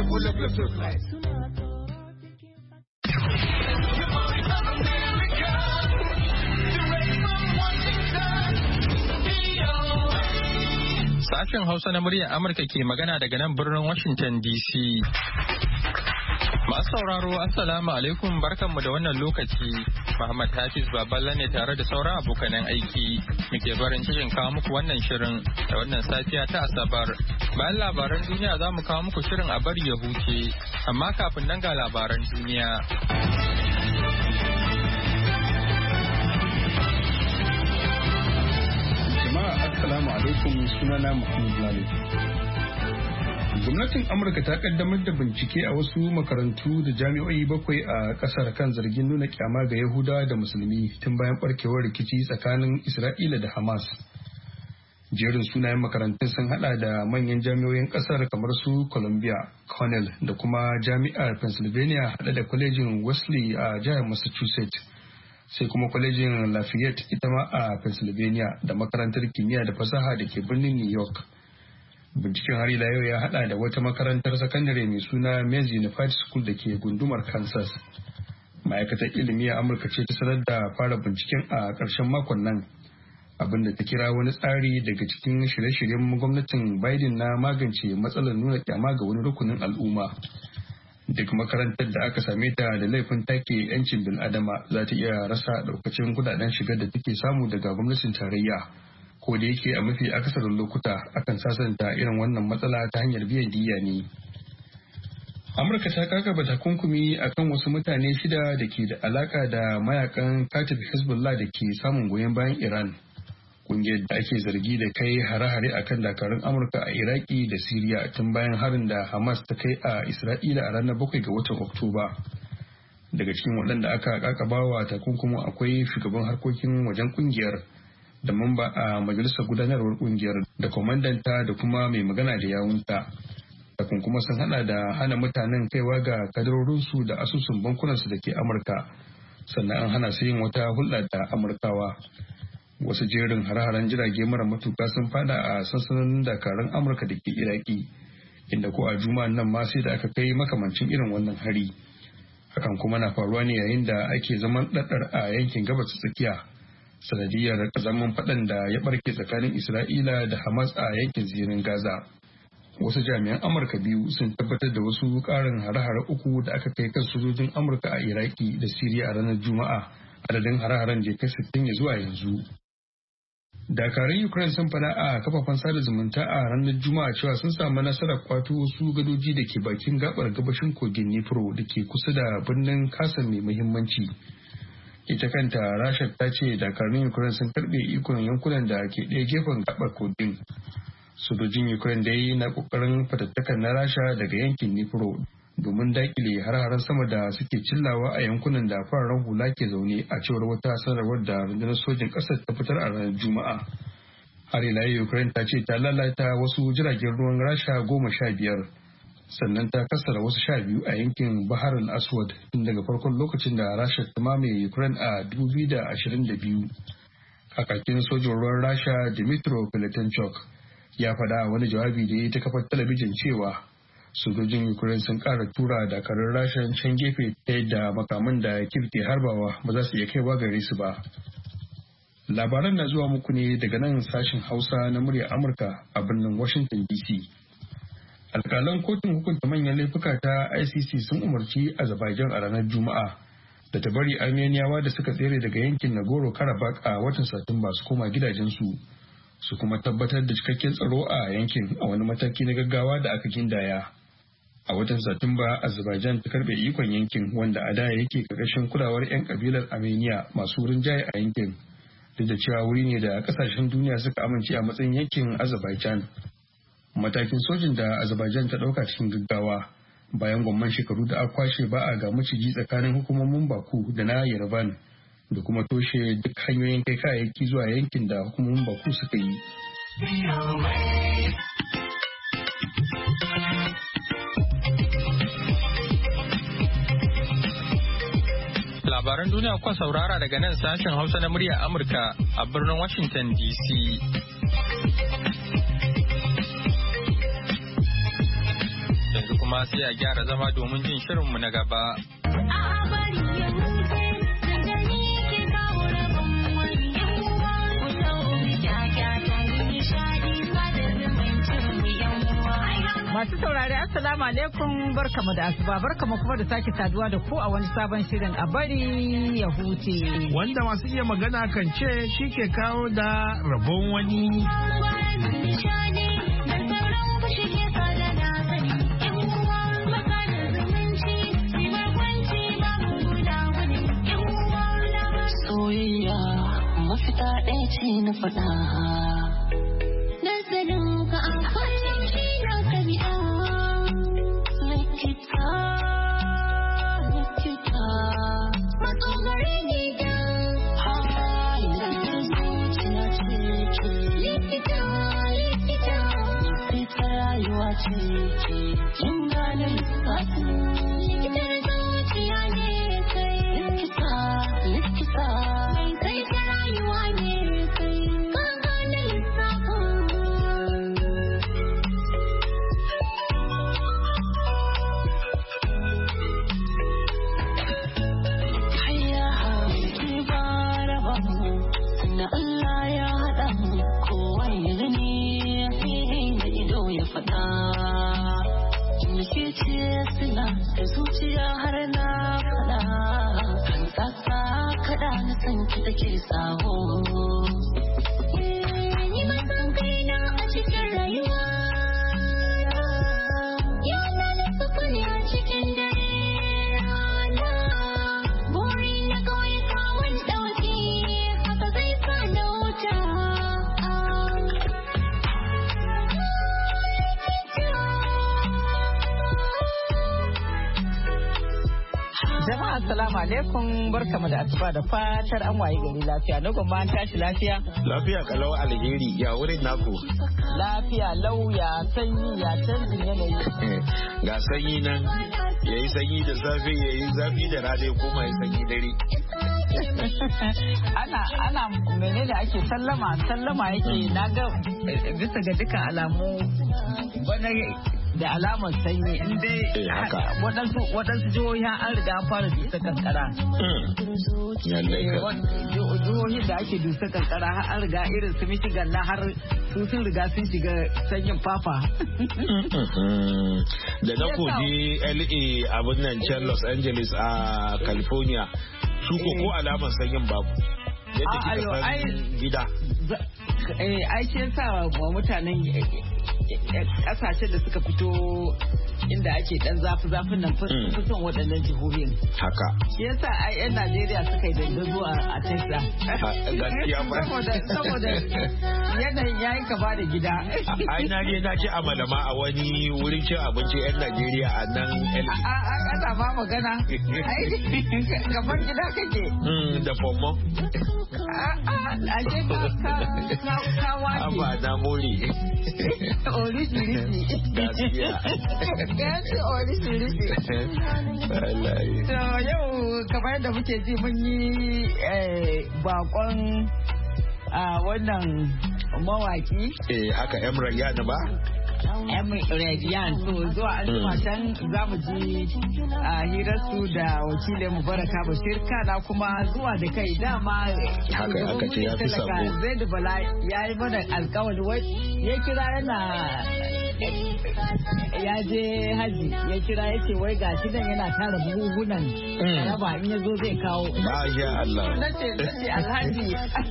Sashen Hausa na muryar Amurka ke magana daga nan birnin Washington DC. Masu sauraro, Assalamu alaikum, barkanmu da wannan lokaci. Muhammad Hafiz Baballa ne tare da sauran abokanan aiki. Muke barin cikin kawo muku wannan shirin da wannan safiya ta Asabar. Bayan labaran duniya za mu kawo muku shirin a bari ya huce, amma kafin nan ga labaran duniya. Assalamu alaikum, sunana Muhammad Lalo. Gwamnatin Amurka ta kaddamar da bincike a wasu makarantu da jami'o'i 7 a kasar kan zargin nuna kyama ga Yahudawa da Musulmi tun bayan barkewar rikici tsakanin Isra'ila da Hamas. Jerin sunayen makarantun sun hada da manyan jami'o'in kasar kamar su Columbia, Cornell da kuma Jami'ar Pennsylvania hada da kwalejin Wesley a jihar Massachusetts. Sai kuma kwalejin Lafayette ita ma a Pennsylvania da makarantar kimiyya da fasaha da ke birnin New York. Binciken har ila yau ya hada da wata makarantar sakandare mai suna Maize Unified School da ke gundumar Kansas. Ma'aikatar ilimi a Amurka ce ta sanar da fara binciken a ƙarshen makon nan, abinda ta kira wani tsari daga cikin shirye-shiryen gwamnatin Biden na magance matsalar nuna kyama ga wani rukunin al'umma. Duk makarantar da aka same ta da laifin take 'yancin bil'adama za ta iya rasa daukacin kudaden shigar da take samu daga gwamnatin tarayya, ko da yake a mafi akasarin lokuta akan sasanta irin wannan matsala ta hanyar biyan diyya ne. Amurka ta kakaba takunkumi akan wasu mutane 6 da ke da alaka da mayakan Katib Hezbollah da ke samun goyon bayan Iran. Kungiyar da ake zargi da kai hare-hare akan dakarun Amurka a Iraki da Siriya tun bayan harin da Hamas ta kai a Isra'ila a ranar 7 ga watan Oktoba. Daga cikin waɗanda aka kakabawa takunkumin akwai shugaban harkokin wajen kungiyar da mamba a majalisar gudanarwar kungiyar da kwamandanta da kuma mai magana da yawunta. Takunkuma sun hada da hana mutanen kaiwa ga kadarorinsu da asusun bankunansu da ke Amurka, sannan an hana su yin wata hulɗa da Amurkawa. Wasu jerin hare-haren jirage mara matuka sun fada a sansanonin dakarun Amurka da ke Iraki, inda ko a juma'an nan ma sai da aka kai makamancin irin wannan hari. Hakan kuma na faruwa ne yayin da ake zaman ɗaɗɗar a yankin gabas tsakiya, sanadiyar zaman faɗan da ya ɓarke tsakanin Isra'ila da Hamas a yankin zirin Gaza. Wasu jami'an Amurka biyu sun tabbatar da wasu ƙarin hare-hare 3 da aka kai kan sojojin Amurka a Iraki da Siriya a ranar Juma'a, adadin hare-haren da ya kai 60 zuwa yanzu. Dakarun Ukraine sun fada a kafafen sada zumunta a ranar Juma'a cewa sun samu nasarar kwato wasu gadoji da ke bakin gabar gabashin kogin Dnipro da ke kusa da birnin Kherson mai muhimmanci. Ita kanta Rasha ta ce dakarun Ukraine sun karbe ikon yankunan da ke ɗaya gefen gabar kogin. Sojojin Ukraine dai na kokarin fatattakan na Rasha daga yankin Dnipro domin dakile har-haren sama da suke cillawa a yankunan da fararen hula ke zaune, a cewar wata sanarwar da rundunar sojin ƙasar ta fitar a ranar Juma'a. Har ila Ukraine ta ce ta lalata wasu jiragen ruwan Rasha 15, sannan ta kassara wasu 12 a yankin Bahar al-Aswad tun daga farkon lokacin da Rasha ta mamaye Ukraine a 2022. Kakakin sojin ruwan Rasha Dmytro Filatenchuk ya faɗa a wani jawabi da ya ta kafar talabijin cewa sojojin Ukraine sun ƙara tura dakarun Rasha can gefe ta yadda makaman da Kyiv ke harbawa ba za su iya kaiwa gare su ba. Labaran na zuwa muku ne daga nan sashen Hausa na muryar Amurka a birnin Washington DC. Alƙalan kotun hukunta manyan laifuka ta ICC sun umarci Azerbaijan a ranar Juma'a da ta bari Armeniyawa da suka tsere daga yankin Nagorno-Karabakh a watan Satumba su koma gidajensu, su kuma tabbatar da cikakken tsaro a yankin a wani mataki na gaggawa da aka gindaya. A watan Satumba, Azerbaijan ta karbe ikon yankin wanda a da yake karkashin kulawar 'yan kabilar Armenia masu rinjaye a yankin, duk da cewa wuri ne da kasashen duniya suka amince a matsayin yankin Azerbaijan. Matakin sojin da Azerbaijan ta dauka cikin gaggawa bayan gwamman shekaru da aka kwashe ba a ga maciji tsakanin hukumomin Baku da na Yerevan, da kuma toshe duk hanyoyin kai kayayyaki zuwa yankin da hukumomin Baku suka yi. Labaran duniya kuka saurara daga nan sashen Hausa na murya Amurka a birnin Washington DC. Yanzu kuma sai a gyara zama domin jin shirinmu na gaba. Masu saurari assalamu alaikum, barkamu da asuba, barkamu kuma da sake saduwa da ku a wani sabon shirin a bari ya huce. Wanda masu iya magana kan ce shi ke kawo da rabon wani. Soyayya mafita ɗaya ce na faɗa. Nazarin ka amfani shi na kabi'a. Likita, matsogari ne da halin zuciya ce. Likita, rayuwa ce. Jin ganin lissafi. Likitar zuciya ne kai. Likita, kai ta rayuwa ne kai. Ka gane lissafin. Hayya ki bara ba mu, na Allah ya haɗa mu, kowa ya gani da ido ya faɗa. Ke ce sila da zuciya har na faɗa. Kan tsaka kaɗa na san ki take sawo. Ni ma san kaina a cikin rayuwa. Yana lissafa ne a cikin dare rana. Buri na kawai kawai ɗauki, haka zai sa na wuta. Jama'a assalamu alaikum, barkamu da asuba da fatar an waye gari lafiya. Na gwamma an tashi lafiya? Lafiya kalau alheri, ya wurin naku. Lafiya lau, ya sanyi, ya canjin yanayi. Ga sanyi nan, yayi sanyi da safe, yayi zafi da rana, ya koma ya sanyi dare. ana menene ake sallama yake, na ga bisa ga dukkan alamu wani da alamar sanyi in dai waɗansu jihohi an riga an fara dusa kankara. Jihohi da ake dusa kankara an riga irin su Michigan na har sun riga sun shiga sanyin fafa. Da na koji LA abin nan can Los Angeles a California su ko alamar sanyin babu. Yadda kika san gida. Ai shi yasa wa mutanen kasashen da suka fito inda ake dan zafi-zafin nan fi son waɗannan jihohin. Haka. Shi yasa ai 'yan Najeriya suka yi dandazo a Texas. Gaskiya ba. Saboda yanayin yayi kama da gida. Ai na ci amalama a wani wurin cin abinci 'yan Najeriya a nan. Ana ba magana. Kamar gida kake. Da fomo. Ashe ka wace. Aba na more. Orisi. Gaskiya. Gaskiya orisi. So yau kamar yadda muke ji mun yi bakon wannan mawaki. Haka Emra Yana ba? Radiyan. So zuwa an jima can za mu ji hirarsu da wakilin Mubaraka Bashir, kana kuma zuwa da kai dama haka aka ce ya fi sabo. Zaidu Bala ya yi mana alkawari ya kira yana ya je haji, ya kira ya ce wai ga shi nan yana tara buhunan raba in ya zo zai kawo. Ba ya Allah. Nace Alhaji.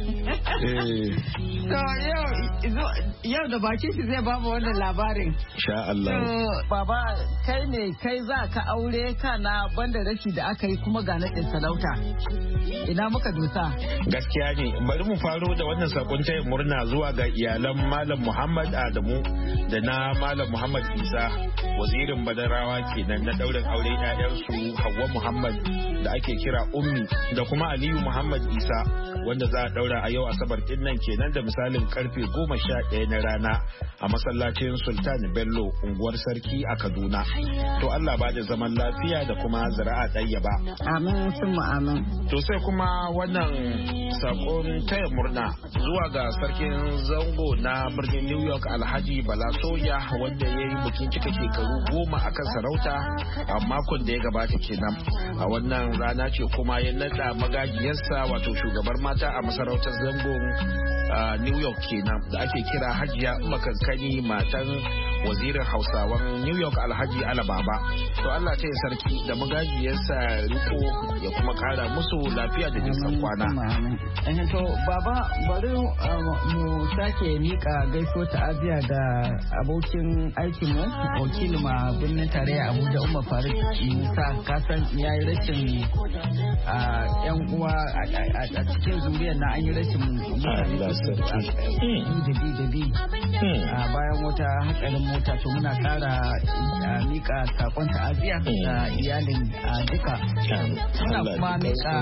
So yau da baki shi zai bamu wannan labarin. Sha Allah. Baba kai za ka aure kana banda rashi da aka yi kuma ga naɗin sarauta. Ina muka dusa. Gaskiya ne, bari mu faro da wannan sakon taya murna zuwa ga iyalan Malam Muhammad Adamu da na Malam Muhammad Isa, wazirin Badarawa kenan, na daurin aure ƴaƴansu Hauwa Muhammad da ake kira Ummi da kuma Aliyu Muhammad Isa wanda za a daura a yau Asabar din nan kenan da misalin karfe 11 na rana a masallacin Sultan Bello unguwar Sarki a Kaduna. To Allah ba da zaman lafiya da kuma zira'a ɗayyaba. Amin sun amin. To sai kuma wannan sakon taya murna zuwa ga sarkin zango na birnin New York Alhaji Bala Soya wanda ya yi bikin cika shekaru 10 a kan sarauta a makon da ya gabata kenan. A wannan rana ce kuma ya nada magajiyarsa wato shugabar mata a masarautar zangon New York kenan da ake kira Hajiya Makankani matan wazirin Hausawan New York Alhaji Alababa. To Allah ta yi sarki da magajiyarsa riko ya kuma kara musu lafiya da nisan kwana. To baba bari mu sake mika gaisuwa ta'aziya ga abokin aikinmu wakilin ma birnin tarayya Abuja Umar Faruk Musa kasan ya yi rashin yan uwa a cikin zuriyar na an yi rashin mutane da bi bayan wata hatsarin mota to muna kara mika sakon ta'aziya ga iyalin duka muna kuma mika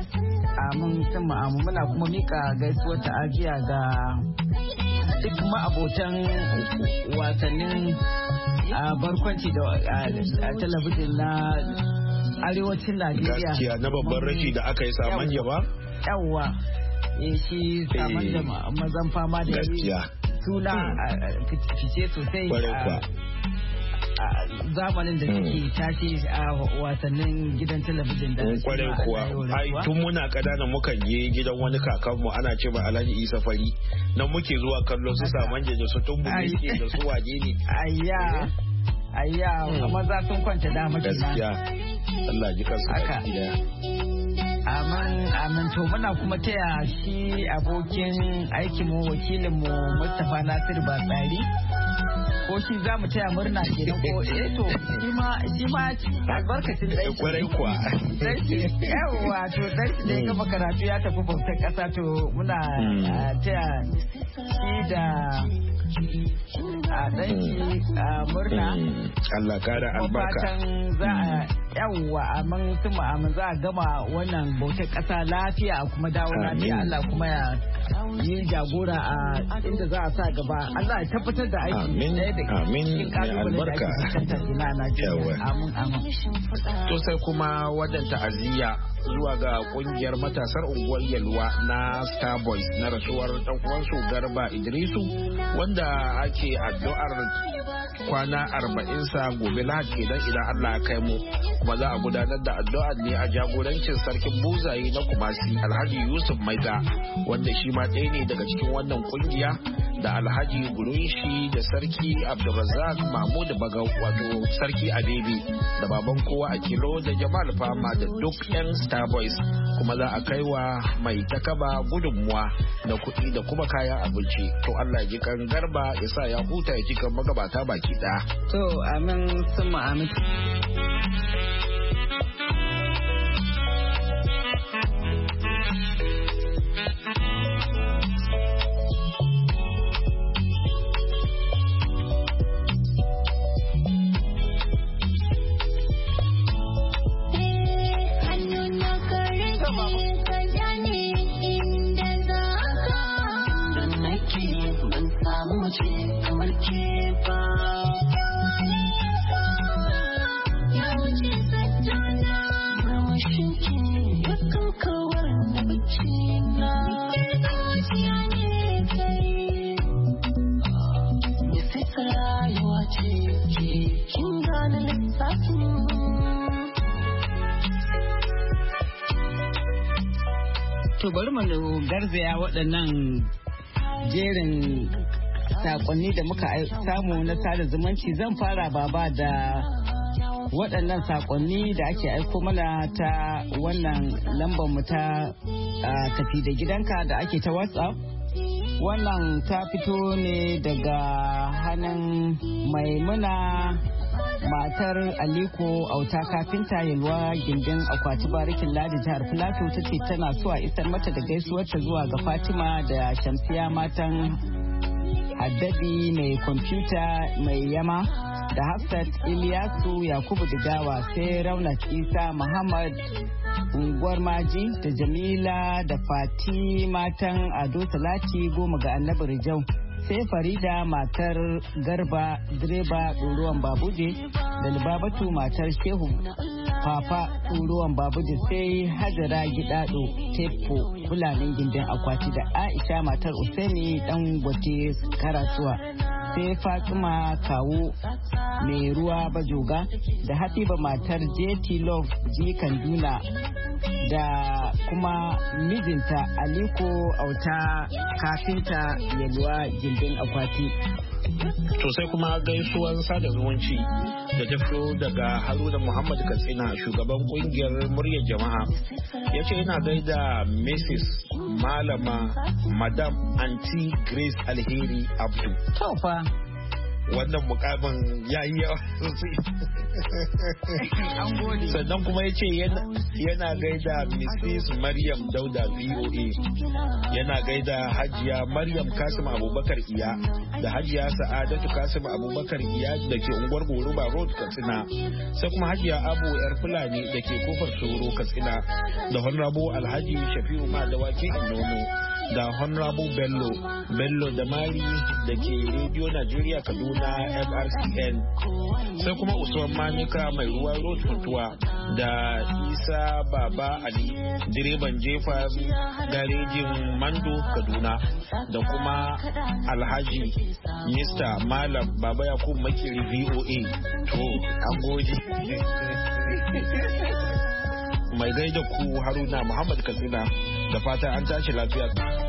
muna kuma mika gaisuwar ta'aziya ga duk ma'abotan wasannin barkwanci da talabijin na arewacin Najeriya. Gaskiya na babban rashi da aka yi Samanja ba? Yawwa. Shi Samanja mazan fama da yi suna fice sosai zamanin da suke tashi a wasannin gidan talabijin da kwarai kuwa ai tun muna kadana mukan je gidan wani kakanmu ana ce ba Alhaji Isa Fari nan muke zuwa kallon su Samanja da su Tumbuke da su waje ne ayya maza sun kwanta dama gaskiya Allah ji kansu amin to muna kuma taya shi abokin aikinmu wakilinmu Mustapha Nasir Batsari ko shi za mu taya murna kenan ko to shi ma albarkacin dai kwarai kuwa yawa to dai da ya gama karatu ya tafi bautar kasa to muna taya shi da murna Allah kara albarka fatan za a yawa amin tuma za a gama wannan bautar kasa lafiya kuma dawo lafiya Allah kuma ya yi jagora a inda za a sa gaba Allah ya tabbatar da aiki amin albarka amin to sai kuma wadan ta'aziyya zuwa ga kungiyar matasar unguwar Yalwa na Starboys na rasuwar dan uwansu Garba Idrisu wanda ake addu'ar kwana 40 sa gobe Lahadi idan Allah ya kai mu kuma za a gudanar da addu'ar ne a jagorancin sarkin buzayi na Kumasi Alhaji Yusuf Maida wanda shi ma ɗaya ne daga cikin wannan kungiya da Alhaji Gurunshi da sarki Abdulrazak Mahmud Bagau wato sarki Adebe da baban kowa a Kilo da Jamal Fama da duk 'yan Starboys kuma za a kai wa mai takaba gudunmuwa da kuɗi da kuma kayan abinci to Allah ya ji kan Garba ya sa ya huta ya ji kan magabata baki ɗaya. To amin sun amin. To bari mu garzaya waɗannan jerin sakonni da muka samu na sada zumunci zan fara baba da waɗannan sakonni da ake aiko mana ta wannan lambar mu ta tafi da gidanka da ake ta WhatsApp. Wannan ta fito ne daga hannun Maimuna matar Aliko Auta kafinta Yalwa gindin akwati barikin Ladi jihar Filato ta ce tana so a isar mata da gaisuwarta zuwa ga Fatima da Shamsiya matan Haddabi mai kwamfuta mai yama da Hafsat Iliyasu Yakubu Digawa, sai Raunat Isa Muhammad unguwar Maji da Jamila da Fati matan Ado Salati Goma ga Annabi Rijau, sai Farida matar Garba direba ɗoruwan Babuje da Libabatu matar Shehu Papa ɗoruwan Babuje, sai Hajara Gidado Tepo Fulanin Gindin Akwati da Aisha matar Usaini Dan Gwate Karasuwa, sai Fatima Kawo mai ruwa Bajoga da Habiba matar JT Love G Kanduna da kuma mijinta Aliko Auta kafinta Yalwa Gindin Akwati. To sai kuma gaisuwar sada zumunci da ta fito daga Haruna Muhammad Katsina, shugaban kungiyar muryar jama'a. Ya ce yana gaida Mrs. Malama Madam Aunty Grace Alheri Abdu. Taufa. Wannan mukamin ya yi yawa sosai. Sannan kuma ya ce yana gaida Mrs. Maryam Dauda VOA, yana gaida Hajiya Maryam Kasim Abubakar Iya da Hajiya Sa'adatu Kasim Abubakar Iya da ke unguwar Goruba Road Katsina, sai kuma Hajiya Abu Yar Fulani da ke kofar Soro Katsina, da Honorable Alhaji Shafi'u Madawaki Nono, da Honorable Bello da Mari da ke Radio Nigeria Kaduna FRCN, sai kuma Usman Manika mai ruwa road Funtuwa, da Isa Baba Ali direban jefa garejin Mando Kaduna, da kuma Alhaji Mr. Malam Baba Yakubu Makiri VOA. To an gode. Mai gaida ku Haruna Muhammad Katsina, da fata an tashi lafiya.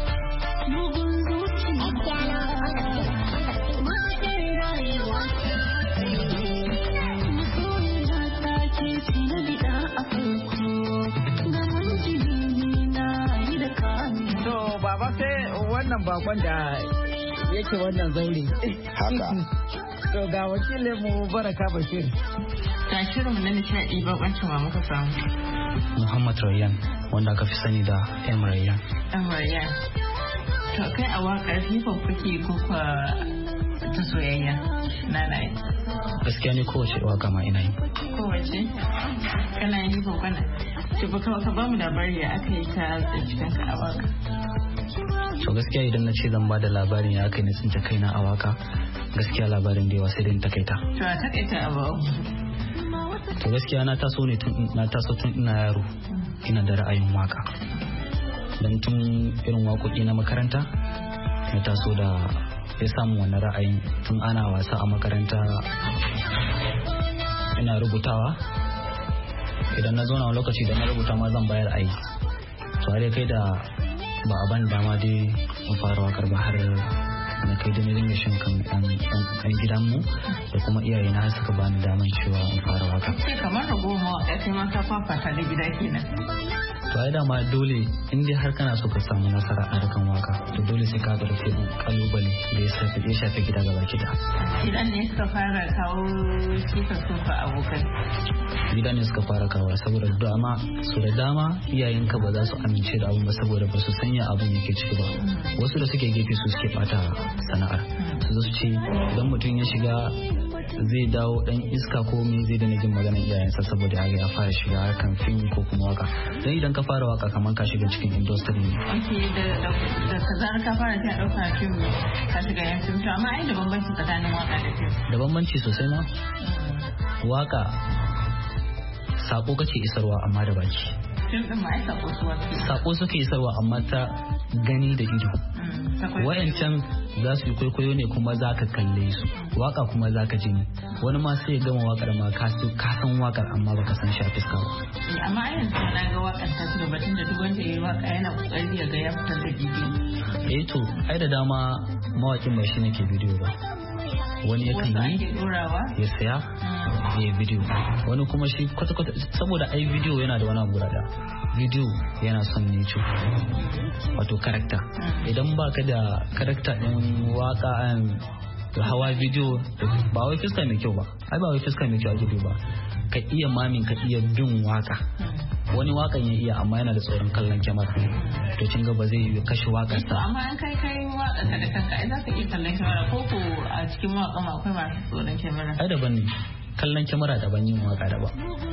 To baba, sai wannan bakon da yake wannan zaure. Haka. To ga wakilin mu Baraka Bashir. Ta shirin na nishaɗi bakoncin wa muka samu. Muhammad Rayyan, wanda aka fi sani da M. Rayyan. M. Rayyan. To kai a waƙar hip hop kake ko ta soyayya na yi? Gaskiya ne kowace waka ma ina yi. Kowace? Kana yin hip hop kana? To ka ba mu labari ya aka yi ta cikin ka a waka. To gaskiya idan na ce zan ba da labarin ya aka yi na tsinta kaina a waka, gaskiya labarin da yawa sai dai takaita. To a takaita a bawo. To gaskiya na taso tun ina yaro ina da ra'ayin waka. Dan tun irin waƙoƙi na makaranta na taso da ya samu wani ra'ayin tun ana wasa a makaranta ina rubutawa. Idan na zo na lokaci da na rubuta ma zan bayar ayi. To har kai da ba a ban dama dai in fara wakar ba, har na kai da dinga shin kan ɗan gidanmu da kuma iyaye na suka bani daman cewa in fara waka. Sai kamar ragoma ya kai maka fafata da gida kenan. To ai dama dole in dai har kana so ka samu nasara a harkan waka, to dole sai ka bar filin kalubale da ya shafi gida gaba gida. Idan ne suka fara kawo cikas sofa abokai. Gida ne suka fara kawo, saboda da dama iyayenka ba za su amince da abun ba saboda ba su sanya abun yake ciki ba. Wasu da suke gefe su suke bata sana'ar, su ce idan mutum ya shiga zai dawo dan iska ko me zai da jin maganar iyayensa saboda ya fara shiga harkan fim ko kuma waka. Dan idan ka fara waka kamar ka shiga cikin industry ne. Da kazar ka fara ta dauka fim ka shiga yan fim, to amma ai da bambanci tsakanin waka da fim. Da bambanci sosai ma. Waka sako kake isarwa amma da baki. Fim din ma ai sako suke isarwa amma ta gani da ido. Wayancan za su yi kwaikwayo ne kuma za ka kalle su, waka kuma za ka ji ne. Wani ma sai ya gama wakar ma ka san wakar amma baka san shi a fiska ba. Amma yanzu na ga wakar ta da batun da duk wanda ya yi waka yana kokari ya ga ya fitar da bidiyo. To ai da dama mawakin ba shi nake bidiyo ba. Wani yakan yi ya saya ya bidiyo, wani kuma shi kwata-kwata saboda ai bidiyo yana da wani abu da bidiyo yana son nature, wato karakta. Idan baka da karakta din waka hawa bidiyo ba wai fuska mai kyau ba, ai ba wai fuska mai kyau ake ba, ka iya mamin ka iya bin waka. Wani wakan ya iya amma yana da tsoron kallon kyamara, to kin ga ba zai yi kashe wakar sa. Amma an kai waka ka da kanka ai za ka iya kallon kyamara ko a cikin waka ma akwai masu tsoron kyamara. Ai daban ne, kallon kyamara daban, yin waka daban.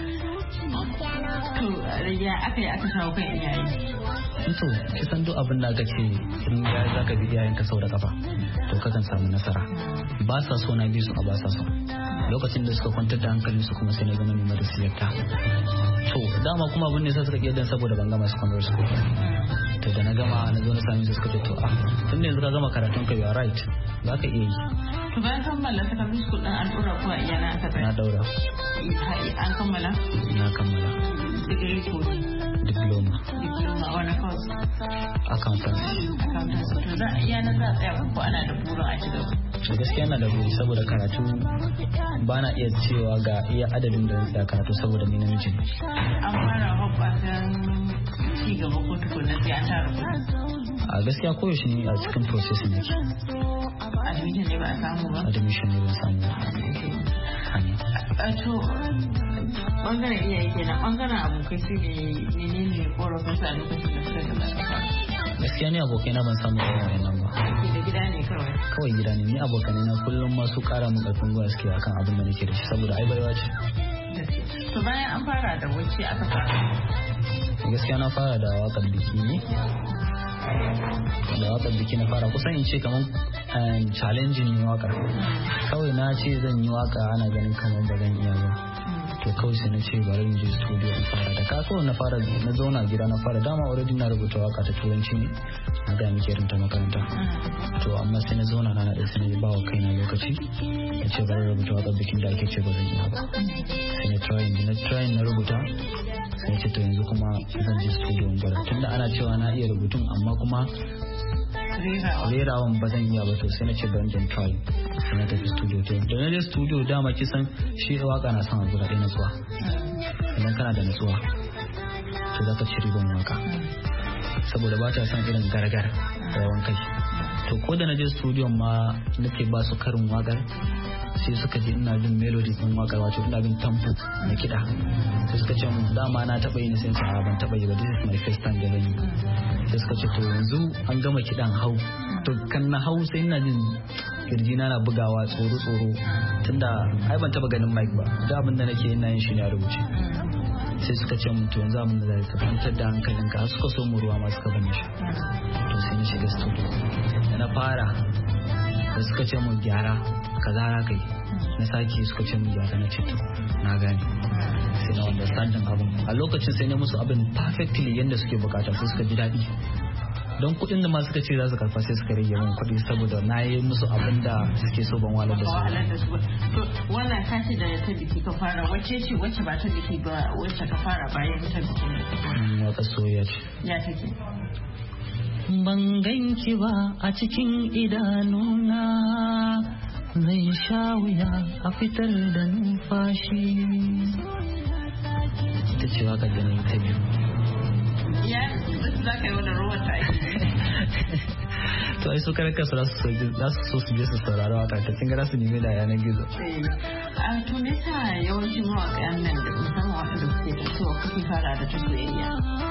To ya aka yi aka shawo kan iyaye? To kisan duk abin da aka ce in ya za ka bi iyayenka sau da kafa to kakan samu nasara. Ba sa so na bi su a ba sa so. Lokacin da suka kwantar da hankalin su kuma sai na gama nema da siyarta. To dama kuma abin da ya sa suka iya dan saboda ban gama secondary school. To da na gama na zo na sami su suka ce to tun da yanzu ka gama karatun ka you are right za ka iya yi. To bayan kammala secondary school din an dora ko a iyana aka tsaya? Na daura. An kammala? Na kammala. Degree ko? Diploma. Diploma wani course? Accountancy. To za a iyana za a tsaya ko ana da burin a shiga? Da gaskiya na da buri saboda karatu ba na iya cewa ga iya adadin da zai karatu saboda ni namiji ne. An fara hoɓɓasan ci gaba ko tukunan sai an tara kuɗi? A gaskiya koyaushe ne a cikin processing yake. Admission ne ba a samu ba? Admission ne ba a samu ba. To bangaren iyaye kenan, bangaren abokai su ne ne korafin su a lokacin da suka gaba. Gaskiya ni abokai na ban samu irin wannan ba. Da gida ne kawai? Kawai gida ne, ni abokanai na kullum masu kara mun karfin gwiwa suke akan abin da nake da shi saboda ai baiwa ce. To bayan an fara da wacce aka fara? Gaskiya na fara da waƙar biki ne. Da waƙar biki na fara kusan in ce kamar challenging ne waƙar. Kawai na ce zan yi waƙa ana ganin kamar ba zan iya ba. To kawai sai na ce bari in je studio in fara da kasuwa na fara na zauna gida na fara dama already na rubuta waka ta turanci ne na ga muke rinta makaranta to amma sai na zauna na da sai na ba wa kaina lokaci na ce bari rubuta waka bikin da ake ce ba zan iya ba sai na try na rubuta sai ce to yanzu kuma zan je studio in gwada tunda ana cewa na iya rubutun amma kuma rerawan ba zan iya ba to sai na ce ban jan try sai na tafi studio to da na je studio dama kisan shi waka na son abu da ɗaya natsuwa idan kana da natsuwa to zaka ci riban waka saboda ba ta son irin gargar rawan kai to ko da na je studio ma nake ba su karin wakar sai suka ji ina bin melody din wakar wato ina bin tempo na kiɗa sai suka ce mun dama na taɓa yi ne sai ban taɓa yi ba this is my first time da zan yi sai suka ce to yanzu an gama kiɗan hau to kan na hau sai ina jin kirjina na bugawa tsoro tunda ai ban taɓa ganin mic ba da abin da nake ina yin shi ne a rubuce sai suka ce mun to yanzu abin da zai ka kwantar da hankalinka suka so mu ruwa ma suka bani shi to sai na shiga studio da na fara da suka ce mun gyara kaza na kai na sake suka ce mun gyara na ce to na gane sai na understanding abin a lokacin sai na musu abin perfectly yadda suke bukata sai suka ji daɗi don kuɗin da ma suka ce za su karfa sai suka rage min kuɗi saboda na yi musu abin da suke so ban walar da su. To wannan kashi da ta biki ka fara wacce ce wacce ba ta biki ba wacce ka fara bayan ta biki ne? Wata soyayya ce. Ya take. Ban ganki ba a cikin idanuna zai sha wuya a fitar da numfashi. Ita ce waka da na yi ta biyu. Ya za ka yi wani ruwan ta aiki. To ai su karkar su za su so su je su saurari waka ta kin gara su nemi da yanar gizo. A to me sa yawancin mawaƙan nan da musamman waka da suke tasowa kuke fara da ta soyayya?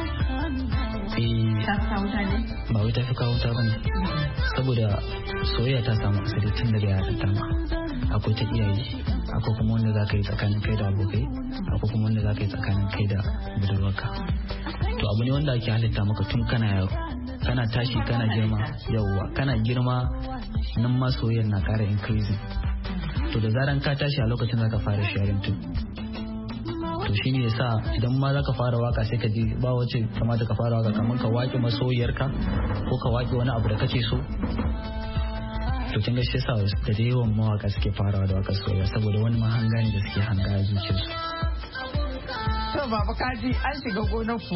Ta fi kawo ne? Ba wai ta fi kawo ta bane. Saboda soyayya ta samu asali tun daga yaran ta ma. Akwai ta iyaye, akwai kuma wanda za ka yi tsakanin kai da abokai, akwai kuma wanda za ka yi tsakanin kai da budurwarka. To abu ne wanda ake halitta maka tun kana yaro. Kana tashi kana girma yawwa kana girma nan ma soyayyar na ƙara increasing. To da zaran ka tashi a lokacin za ka fara sharing tun. To shi ne yasa idan ma za ka fara waka sai ka ji ba wace kamata ka fara waka kamar ka waƙe masoyiyarka ko ka waƙe wani abu da kake so. To kin ga shi yasa da yawan mawaka suke farawa da waka soyayya saboda wani mahanga ne da suke hanga a zuciyarsu. To baba kaji an shiga gonar ku.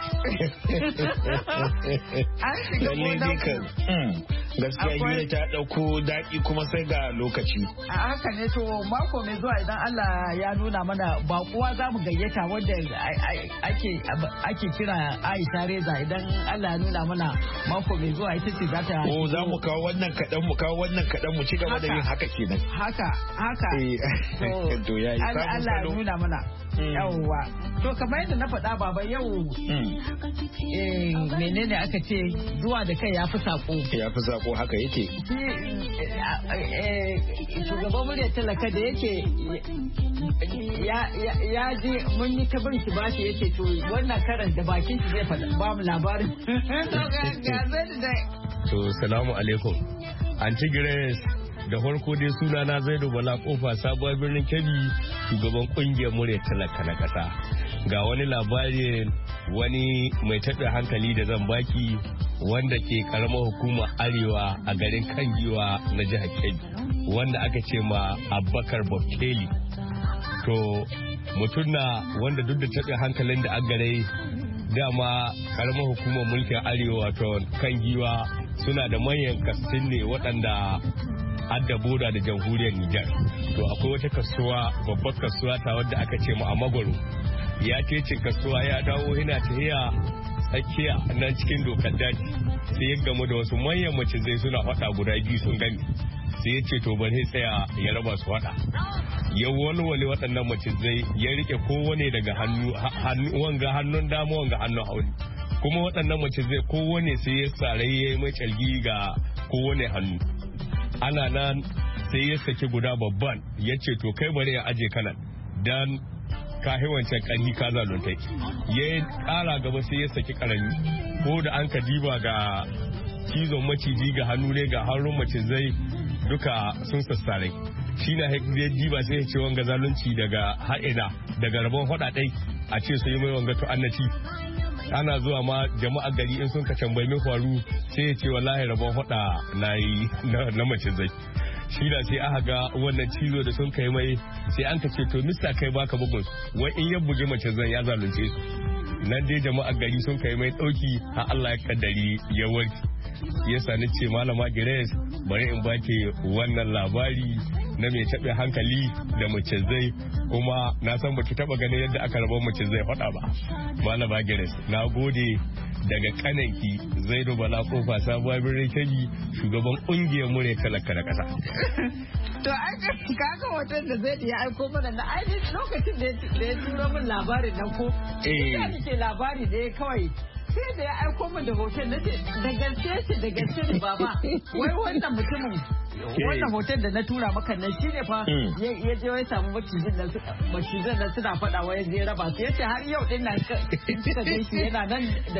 An shiga gonar ku. Gaskiya yi ta dauko daki kuma sai ga lokaci. A haka ne to mako mai zuwa idan Allah ya nuna mana bakuwa za mu gayyata wanda ake kira Aisha Reza idan Allah ya nuna mana mako mai zuwa ita ce za ta. Oh za mu kawo wannan kaɗan mu ci gaba da yin haka kenan. Haka. To yayi Allah ya nuna mana. Yawwa. To kamar yadda na faɗa baba yau menene aka ce zuwa da kai ya fi sako. Ya fi sako ko haka yake shugaban muryar talaka da yake ya je mun yi ta bin shi bashi yake to wannan karan da bakin shi zai faɗa ba mu labarin to salamu alaikum Aunty Grace da farko dai suna na Zaidu Bala Kofa sabuwar birnin Kebbi shugaban kungiyar murya talaka na kasa ga wani labarin wani mai taɓa hankali da zan baki wanda ke karamar hukumar arewa a garin Kangiwa na jihar Kebbi wanda aka ce ma Abubakar Bokeli to mutum na wanda duk da taɓa hankalin da agare dama karamar hukumar mulkin arewa wato Kangiwa suna da manyan kastin ne waɗanda adda boda da jamhuriyar Nijar to akwai wata kasuwa babbar kasuwa ta wadda aka ce ma Amagoro ya ce cin kasuwa ya dawo yana tahiya tsakiya nan cikin dokar daji sai ya gamu da wasu manyan macizai suna faɗa guda biyu sun gani sai ya ce to bari tsaya ya raba su faɗa ya walwale waɗannan macizai ya rike kowane daga hannu wanga hannun dama wanga hannun hauni kuma waɗannan macizai kowane sai ya tsare ya yi mai calgi ga kowane hannu ana nan sai ya saki guda babban ya ce to kai bari ya aje kanan dan ka wancan ƙarfi ka zaluntai ya ƙara gaba sai ya saki ƙarami ko da an ka diba ga cizon maciji ga hannu ne ga hannun macizai duka sun sassare shi na ya diba sai ya ce wanga zalunci daga ha'ina daga rabon hudadai a ce su yi mai wanga to annaci ana zuwa ma jama'a gari in sun ka tambayi mai faru sai ya ce wallahi rabon hoda na macizai shi da sai aka ga wannan cizo da sun kai mai sai an ka ce to mista kai baka bugun wai in ya buge macizan ya zalunce su nan dai jama'a gari sun kai mai dauki har Allah ya kaddari ya warke ya sani ce malama Grace bari in baki wannan labari na mai taɓe hankali da macizai kuma na san baki taɓa ganin yadda aka raba macizai faɗa ba malama Grace na gode daga kananki Zaidu Bala Kofa sabuwar birnin Kebbi shugaban kungiyar mure talaka da kasa to kaga hoton da Zaidu ya aiko mana na ainihin lokacin da ya turo min labarin nan ko ina nake labari da ya kawai sai da ya aiko min da hoton na ce da gaske ne baba wai wannan mutumin wannan hoton da na tura maka nan shine fa ya je ya samu macizan nan suna faɗa wa ya je raba su yace har yau din nan kika ga shi yana nan da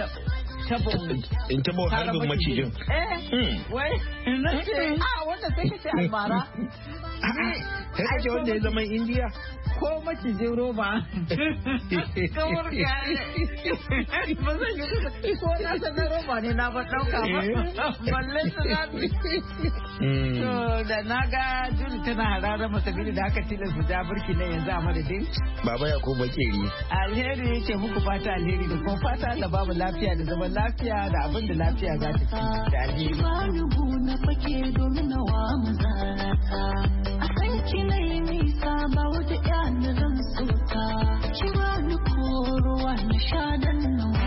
tabo harbin macijin wai nace wanda sai kace albara kai kace wanda ya zama Indiya ko macijin roba kamar ga ba zan yi ko na san na roba ne na ba dauka ba balle su to da na ga jin tana harara masabili da aka tilasta da burki ne yanzu a madadin baba ya ko bakeri alheri yake muku fata alheri da kuma fata da babu lafiya da zaman lafiya da abin da lafiya za ta ci da alheri ba rubu na fake domin nawa mazarata a san ki na yi nisa ba wata ya na zan suka ki ba ni koruwa na sha dan nawa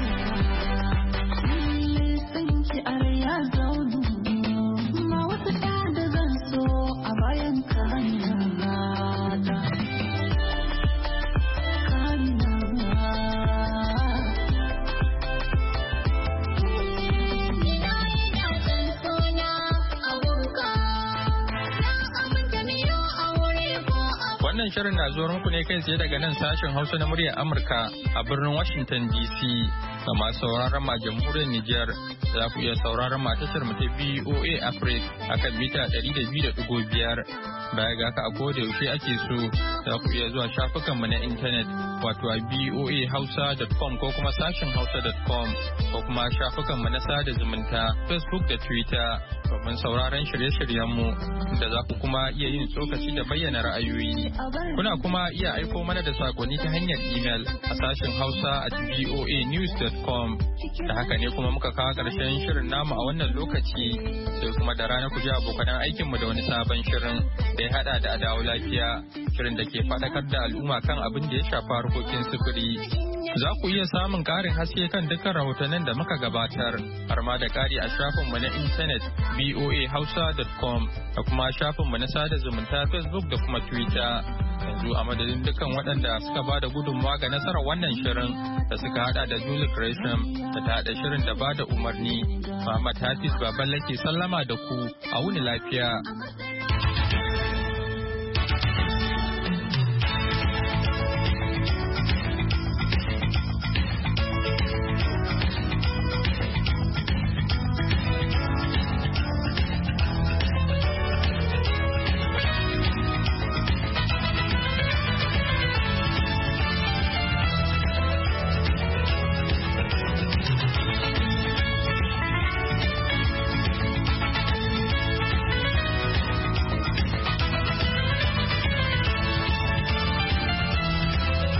san ki arya zaunu ma wata ta da zan so a bayan kanya gata Wannan shirin na zuwa muku ne kai tsaye daga nan sashen Hausa na muryar Amurka a birnin Washington DC. Ga masu sauraron ma jamhuriyar Nijar za ku iya sauraron ma tashar mu ta BOA Africa akan mita 200.5. Baya ga haka a koda yaushe ake so za ku iya zuwa shafukan mu na intanet wato a boahausa.com ko kuma sashen hausa.com ko kuma shafukan mu na sada zumunta Facebook da Twitter domin sauraron shirye-shiryen mu da za ku kuma iya yin tsokaci da bayyana ra'ayoyi. Kuna kuma iya aiko mana da sakonni ta hanyar email a sashen hausa@boanews.com. Da haka ne kuma muka kawo ƙarshen shirin namu a wannan lokaci sai kuma da rana ku ji abokan aikinmu da wani sabon shirin da ya hada da adawo lafiya shirin da ke faɗakar da al'umma kan abin da ya shafa harkokin sufuri. Za ku iya samun ƙarin haske kan dukkan rahotannin da muka gabatar har ma da ƙari a shafinmu na intanet boahausa.com da kuma shafinmu na sada zumunta Facebook da kuma Twitter. Yanzu a madadin dukkan waɗanda suka ba da gudunmawa ga nasarar wannan shirin da suka hada da Julie Gresham da ta hada shirin da ba da umarni. Muhammad Hafiz Baballe ke sallama da ku a wuni lafiya.